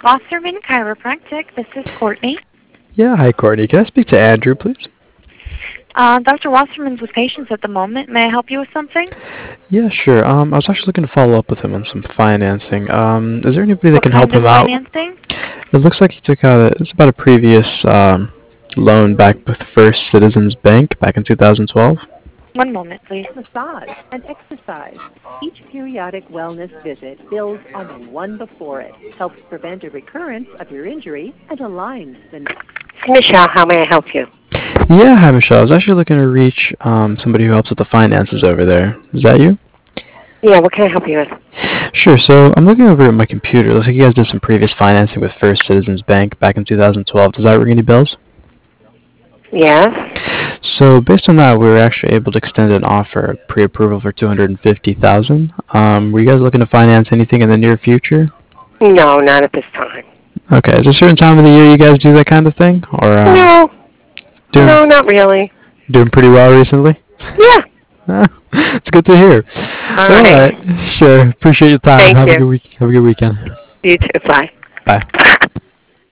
Wasserman Chiropractic. This is Courtney. Yeah, hi Courtney. Can I speak to Andrew, please? Dr. Wasserman's with patients at the moment. May I help you with something? Yeah, sure. I was actually looking to follow up with him on some financing. Is there anybody that What can help kind of him out? financing? It looks like he took out it's about a previous loan back with First Citizens Bank back in 2012. One moment, please. Massage and exercise. Each periodic wellness visit builds on the one before it, helps prevent a recurrence of your injury, and aligns the... Michelle, how may I help you? Yeah, hi Michelle. I was actually looking to reach somebody who helps with the finances over there. Is that you? Yeah, what can I help you with? Sure. So I'm looking over at my computer. It looks like you guys did some previous financing with First Citizens Bank back in 2012. Does that ring any bells? Yes? So based on that, we were actually able to extend an offer, pre-approval for $250,000. Were you guys looking to finance anything in the near future? No, not at this time. Okay. Is there a certain time of the year you guys do that kind of thing, or No, not really. doing pretty well recently? Yeah. It's good to hear. All right. Sure. Appreciate your time. Thank Have a you. good week. Have a good weekend. You too. Bye. Bye.